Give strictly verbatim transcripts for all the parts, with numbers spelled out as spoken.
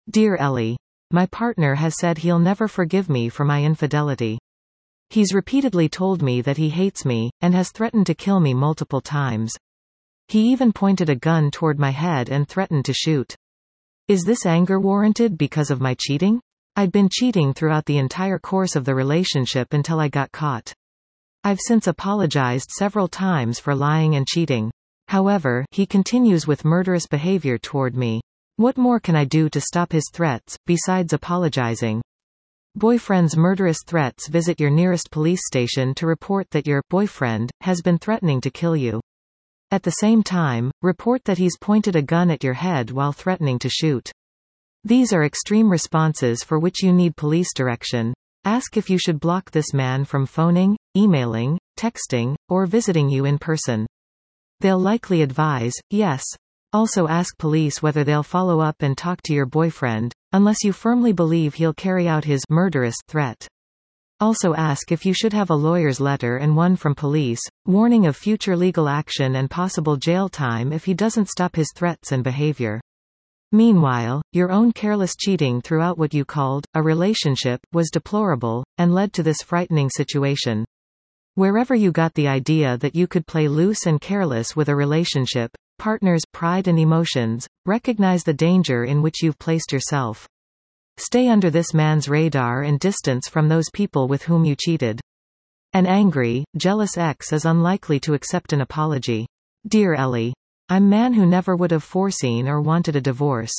Dear Ellie. My partner has said he'll never forgive me for my infidelity. He's repeatedly told me that he hates me, and has threatened to kill me multiple times. He even pointed a gun toward my head and threatened to shoot. Is this anger warranted because of my cheating? I'd been cheating throughout the entire course of the relationship until I got caught. I've since apologized several times for lying and cheating. However, he continues with murderous behavior toward me. What more can I do to stop his threats, besides apologizing? Boyfriend's murderous threats. Visit your nearest police station to report that your boyfriend has been threatening to kill you. At the same time, report that he's pointed a gun at your head while threatening to shoot. These are extreme responses for which you need police direction. Ask if you should block this man from phoning, emailing, texting, or visiting you in person. They'll likely advise, yes. Also ask police whether they'll follow up and talk to your boyfriend, unless you firmly believe he'll carry out his murderous threat. Also ask if you should have a lawyer's letter and one from police, warning of future legal action and possible jail time if he doesn't stop his threats and behavior. Meanwhile, your own careless cheating throughout what you called a relationship was deplorable, and led to this frightening situation. Wherever you got the idea that you could play loose and careless with a relationship, partner's pride and emotions, recognize the danger in which you've placed yourself. Stay under this man's radar and distance from those people with whom you cheated. An angry, jealous ex is unlikely to accept an apology. Dear Ellie. I'm man who never would have foreseen or wanted a divorce.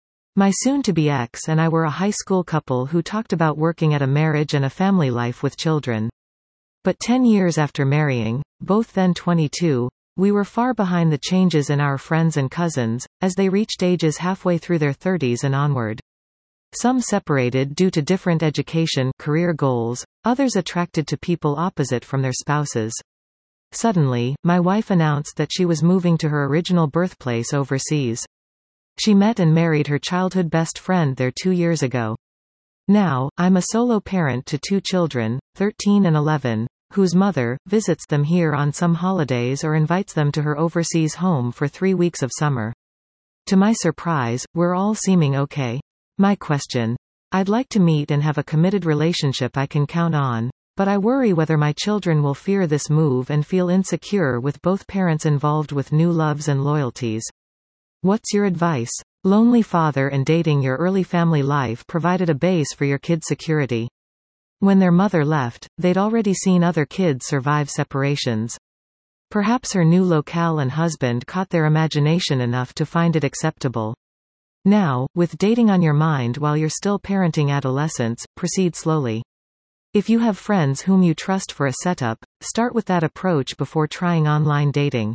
My soon-to-be ex and I were a high school couple who talked about working at a marriage and a family life with children. But ten years after marrying, both then twenty-two, we were far behind the changes in our friends and cousins, as they reached ages halfway through their thirties and onward. Some separated due to different education, career goals, others attracted to people opposite from their spouses. Suddenly, my wife announced that she was moving to her original birthplace overseas. She met and married her childhood best friend there two years ago. Now, I'm a solo parent to two children, thirteen and eleven, whose mother visits them here on some holidays or invites them to her overseas home for three weeks of summer. To my surprise, we're all seeming okay. My question. I'd like to meet and have a committed relationship I can count on, but I worry whether my children will fear this move and feel insecure with both parents involved with new loves and loyalties. What's your advice? Lonely father and dating your early family life provided a base for your kids' security. When their mother left, they'd already seen other kids survive separations. Perhaps her new locale and husband caught their imagination enough to find it acceptable. Now, with dating on your mind while you're still parenting adolescents, proceed slowly. If you have friends whom you trust for a setup, start with that approach before trying online dating.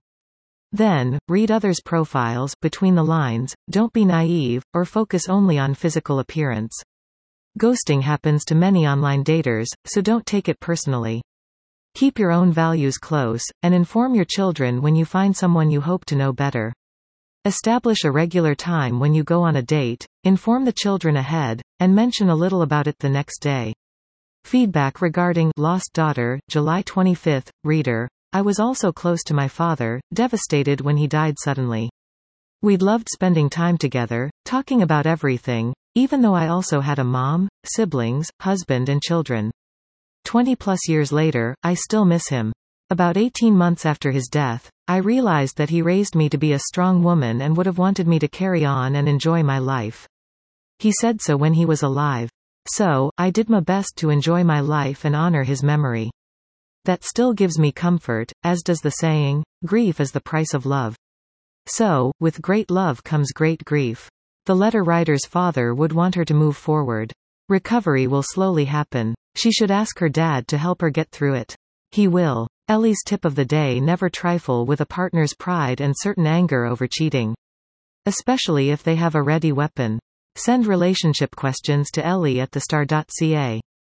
Then, read others' profiles, between the lines, don't be naive, or focus only on physical appearance. Ghosting happens to many online daters, so don't take it personally. Keep your own values close, and inform your children when you find someone you hope to know better. Establish a regular time when you go on a date, inform the children ahead, and mention a little about it the next day. Feedback regarding Lost Daughter, July twenty-fifth, reader. I was also close to my father, devastated when he died suddenly. We'd loved spending time together, talking about everything, even though I also had a mom, siblings, husband and children. Twenty plus years later, I still miss him. About eighteen months after his death, I realized that he raised me to be a strong woman and would have wanted me to carry on and enjoy my life. He said so when he was alive. So, I did my best to enjoy my life and honor his memory. That still gives me comfort, as does the saying, grief is the price of love. So, with great love comes great grief. The letter writer's father would want her to move forward. Recovery will slowly happen. She should ask her dad to help her get through it. He will. Ellie's tip of the day: never trifle with a partner's pride and certain anger over cheating. Especially if they have a ready weapon. Send relationship questions to Ellie at the star dot c a.